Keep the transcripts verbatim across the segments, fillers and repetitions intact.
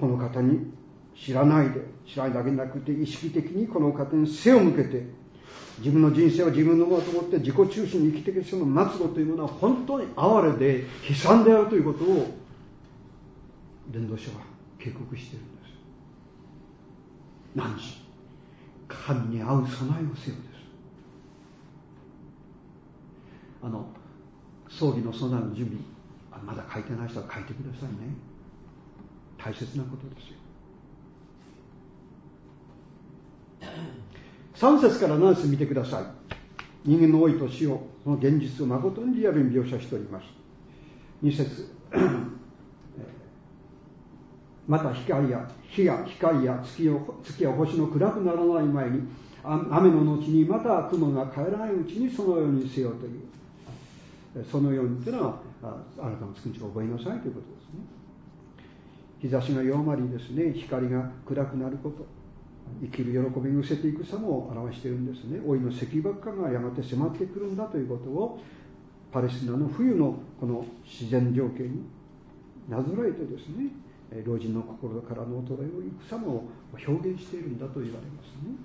この方に知らないで、知らないだけじゃなくて意識的にこの方に背を向けて、自分の人生は自分のものと思って自己中心に生きていく人の末路というものは本当に哀れで悲惨であるということを伝道書は警告しているんです。何し神に会う備えをせよです。あの葬儀の備えの準備、まだ書いてない人は書いてくださいね。大切なことですよ。さん節からなな節見てください。人間の老いと死を、その現実を誠にリアルに描写しております。に節また光や火や光や月を月や星の暗くならない前に、雨の後にまた雲が帰らないうちにそのようにせよという、そのようにというのはあなたの作りを覚えなさいということですね。日差しが弱まりですね、光が暗くなること、生きる喜びに失せていく様を表しているんですね。老いの石ばっかがやがて迫ってくるんだということを、パレスチナの冬のこの自然条件になぞらえてですね、老人の心からの衰えをいく様を表現しているんだと言われますね。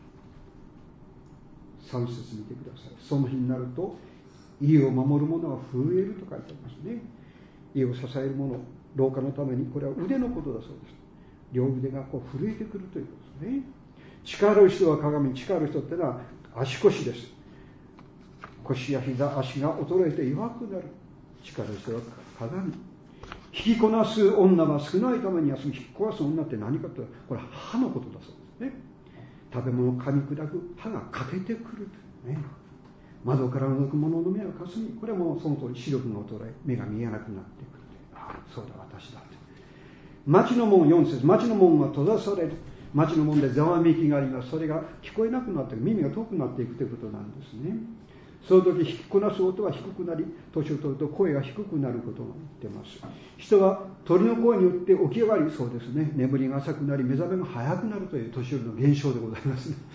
さん節見てください。その日になると家を守る者は震えると書いてありますね。家を支える者、老化のために、これは腕のことだそうです。両腕がこう震えてくるということですね。力ある人は鏡、力ある人ってのは足腰です。腰や膝、足が衰えて弱くなる。力ある人は鏡。引きこなす女は少ないためには、その引き壊す女って何かというと、これは歯のことだそうですね。食べ物を噛み砕く歯が欠けてくるというね。窓から覗く者の目はかすみ、これはもうその通り視力が衰え、目が見えなくなってくる。ああ、そうだ、私だと。町の門、よん節、町の門が閉ざされる。町の門でざわめきがあります。それが聞こえなくなっていく、耳が遠くなっていくということなんですね。その時引きこなす音は低くなり、年を取ると声が低くなることが言ってます。人は鳥の声によって起き上がり、そうですね、眠りが浅くなり目覚めが早くなるという年寄りの現象でございますね。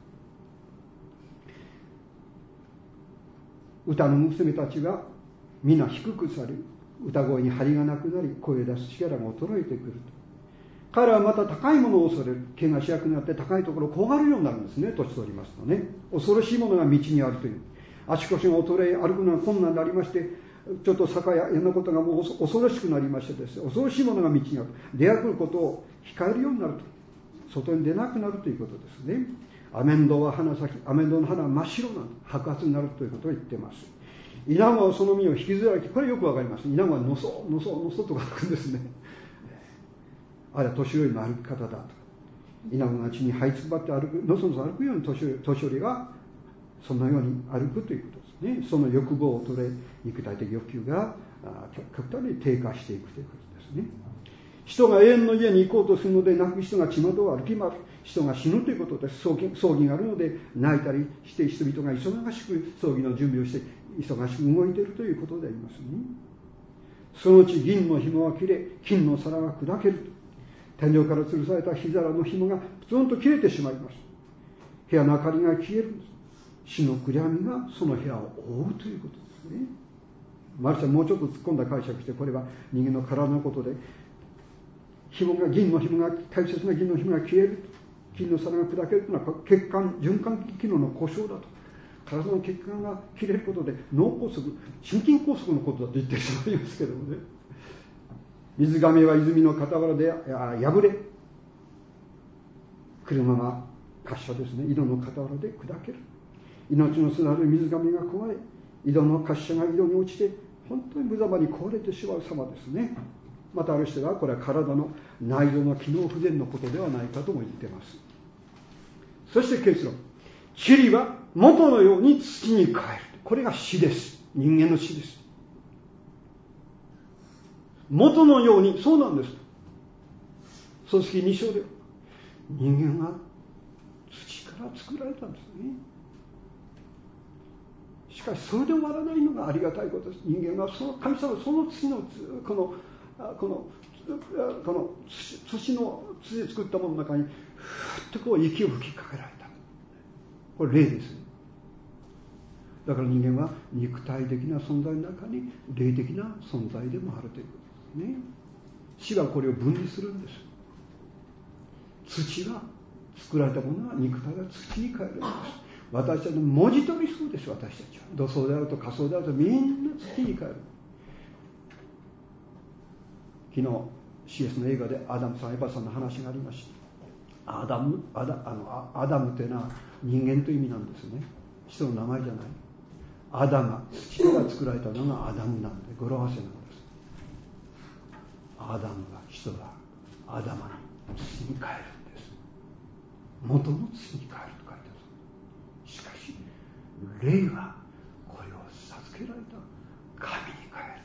歌の娘たちが皆低くされ、歌声に張りがなくなり、声を出す力が衰えてくると。彼はまた高いものを恐れる。毛が白くなって高いところを怖がるようになるんですね、年取りますとね。恐ろしいものが道にあるという。足腰が衰え、歩くのが困難になりまして、ちょっと坂やいろんなことがもう恐ろしくなりましてですね、恐ろしいものが道にある。出会うことを控えるようになると。外に出なくなるということですね。アメンドは花咲き、アメンドの花は真っ白な白髪になるということを言っています。イナゴはその実を引きずられて、これよくわかります。イナゴはのそのそのそとか書くんですね。あれは年寄りの歩き方だと。イナゴが地に這いつくばって歩く、のそのそ歩くように年寄り、年寄りがそのように歩くということですね。その欲望を取れ、肉体的欲求が極端に低下していくということですね。人が永遠の家に行こうとするので泣く人が巷を歩き回る。人が死ぬということです。葬儀、葬儀があるので泣いたりして人々が忙しく葬儀の準備をして忙しく動いているということでありますね。そのうち銀の紐は切れ、金の皿が砕けると。天井から吊るされた火皿の紐がプツンと切れてしまいます。部屋の明かりが消えるんです。死の暗闇がその部屋を覆うということですね。マルシャもうちょっと突っ込んだ解釈して、これは人間の体のことで、紐が銀の紐が大切な銀の紐が消えると、金の皿が砕けるというのは血管循環器機能の故障だと。体の血管が切れることで脳梗塞、心筋梗塞のことだと言ってしまいますけどもね。水がめは泉の傍らで破れ、車が滑車ですね、井戸の傍らで砕ける。命のつながる水がめが壊れ、井戸の滑車が井戸に落ちて本当に無様に壊れてしまう様ですね。またある人はこれは体の内臓の機能不全のことではないかとも言っています。そして結論、塵は元のように土に帰る。これが死です。人間の死です。元のように、そうなんです。創世記に章で人間は土から作られたんですね。しかしそれで終わらないのがありがたいことです。人間はその神様はその土のこのこのこの土の土で作ったものの中にふっとこう息を吹きかけられた。これ霊です。だから人間は肉体的な存在の中に霊的な存在でもあるということですね。死はこれを分離するんです。 土が作られたものは肉体が土に帰るんです。私たちの文字通りそうです。私たちは土葬であると火葬であるとみんな土に帰る。昨日 シーエス の映画でアダムさんエバさんの話がありました。アダムアダあのアダムというのは人間という意味なんですね。人の名前じゃない。アダム、土から作られたのがアダムなんで語呂合わせなんです。アダムが人がアダマに土に帰るんです。元の土に帰ると書いてある。しかし霊はこれを授けられた神に帰る。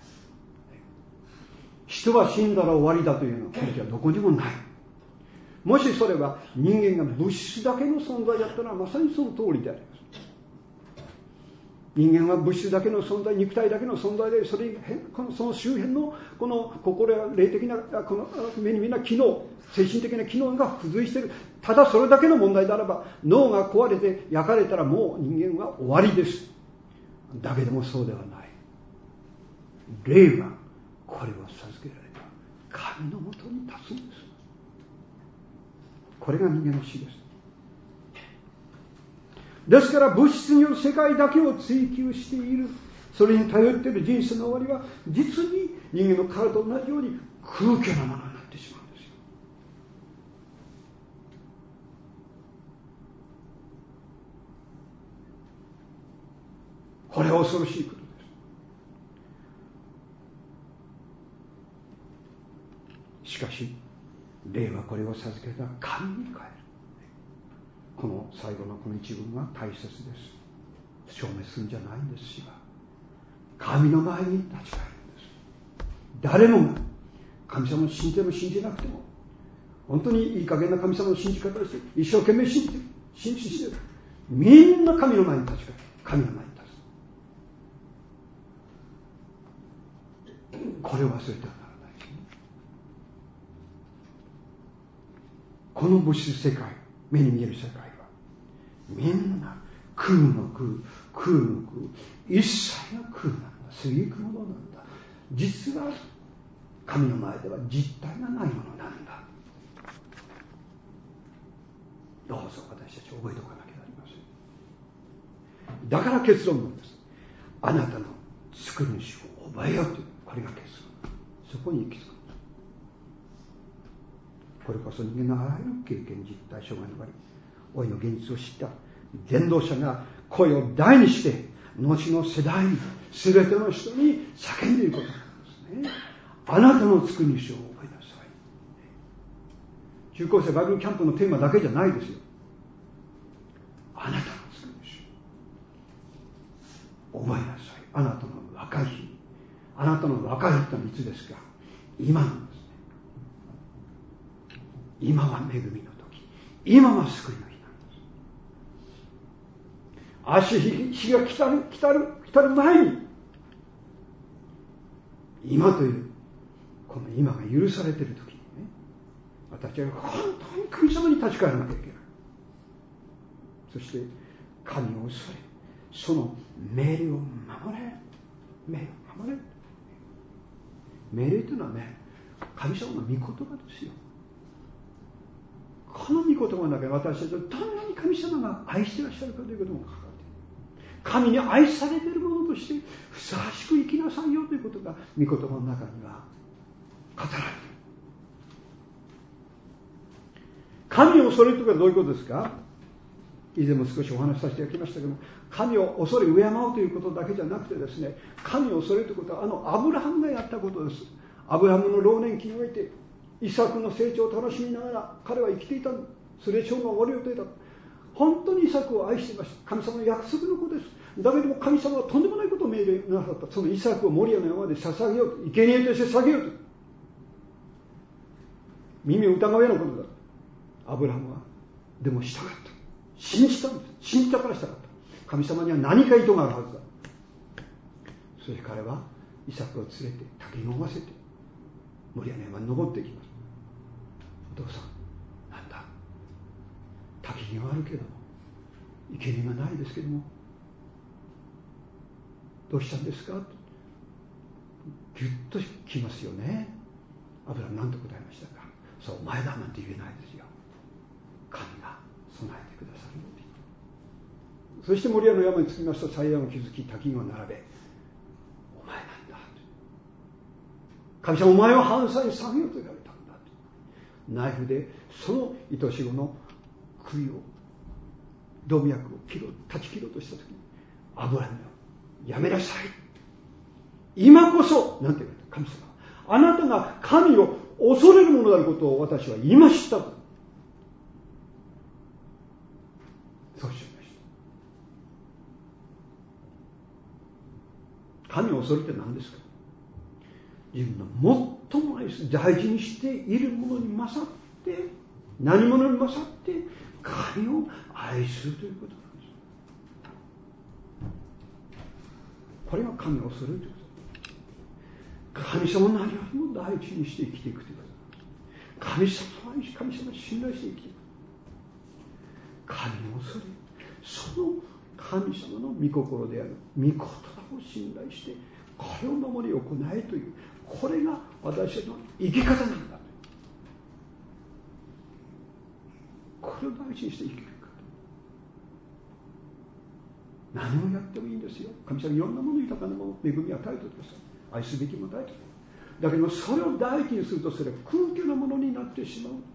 人は死んだら終わりだというのはこれじゃどこにもない。もしそれは人間が物質だけの存在だったらまさにその通りであります。人間は物質だけの存在、肉体だけの存在で、それこのその周辺のこの心や霊的なこの目に見えない機能、精神的な機能が付随している。ただそれだけの問題であれば、脳が壊れて焼かれたらもう人間は終わりです。だけどもそうではない。霊はこれを授けられた神のもとに立つんです。これが人間の死です。ですから物質による世界だけを追求している、それに頼っている人生の終わりは実に人間の体と同じように空虚なものになってしまうんですよ。これは恐ろしいことです。しかし霊はこれを授けた神に帰る。この最後のこの一文は大切です。消滅するんじゃないんです。死は神の前に立ち返るんです。誰もが神様を信じても信じなくても、本当にいい加減な神様の信じ方をして一生懸命信じてる、信じてる、みんな神の前に立ち返る。神の前に立つ。これを忘れてはならないですね。この物質世界、目に見える世界はみんな空の空、空の空、一切の空なんだ。過ぎゆくものなんだ。実は神の前では実体がないものなんだ。どうぞ私たち覚えておかなきゃなりません。だから結論なんです。あなたの作る主を覚えようという、これが結論。そこに行き着く。これこそ人間のあらゆる経験、実体、障害の終わり、老いの現実を知った伝道者が声を大にして後の世代に全ての人に叫んでいることなんですね。あなたの作る主を覚えなさい。中高生バイブルキャンプのテーマだけじゃないですよ。あなたの作る主覚えなさい。あなたの若い日、あなたの若い日ってのはいつですか？今なんですね。今は恵みの時、今は救いの日。足日が来たる来たる来たる前に、今というこの今が許されている時にね、私は本当に神様に立ち返らなきゃいけない。そして神を恐れ、その命令を守れ、命令を守れ。命令というのはね、神様の御言葉ですよ。この御言葉の中で私たちはどんなに神様が愛していらっしゃるかということも書かれている。神に愛されているものとしてふさわしく生きなさいよということが御言葉の中には語られている。神を恐れるということはどういうことですか？以前も少しお話しさせていただきましたけども、神を恐れ敬うということだけじゃなくてですね、神を恐れるということはあのアブラハムがやったことです。アブラハムの老年期においてイサクの成長を楽しみながら彼は生きていた。それ生涯が終わる予定だ。本当にイサクを愛していました。神様の約束の子です。だけども神様はとんでもないことを命令なさった。そのイサクをモリアの山で捧げようと、生贄として捧げようと。耳を疑うようなことだ。アブラハムはでもしたかった。信じたんです。信じたからしたかった。神様には何か意図があるはずだ。そして彼はイサクを連れて滝に思わせてモリアの山に登っていきます。お父さん、なんだ、滝があるけども生贄がないですけどもどうしたんですかとぎゅっときますよね。アブラハム何と答えましたか？そう、お前だなんて言えないですよ。 神が備えてくださるので、そしてモリアの山に着きますと祭壇を築き焚き木を並べ、お前なんだ、神様お前は犯罪に下げようと言われたんだと、ナイフでその愛し子の首を、動脈を切ろう、断ち切ろうとしたときに、油にやめなさい、今こそなんて言われた、神様あなたが神を恐れるものであることを私は今知ったと、そうしました。神を恐れって何ですか。自分の最も愛す大事にしているものに勝って、何者に勝って神を愛するということなんです。これが神を恐れるということ。神様を何よりも第一にして生きていくということなんです。神様を愛し、神様を信頼して生きていく。神を恐れ、その神様の御心である御言葉を信頼してこれを守り行えという、これが私たちの生き方なんだ。これを大事にして生きるか。何をやってもいいんですよ。神様いろんなもの、豊かなもの、恵みを与えてください。愛すべきものを与えてください。だけどそれを第一にするとそれは空虚なものになってしまう。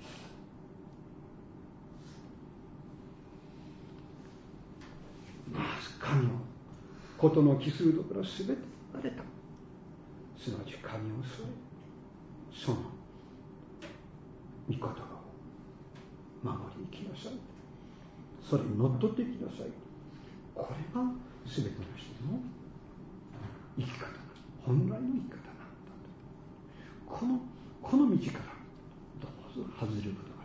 まず神のことの帰するところは全て離れた。すなわち神を恐れ、その御言葉を守り生きなさい。それにのっとっていきなさい。これが全ての人の生き方、本来の生き方なんだと。このこの道からどうぞ外れることが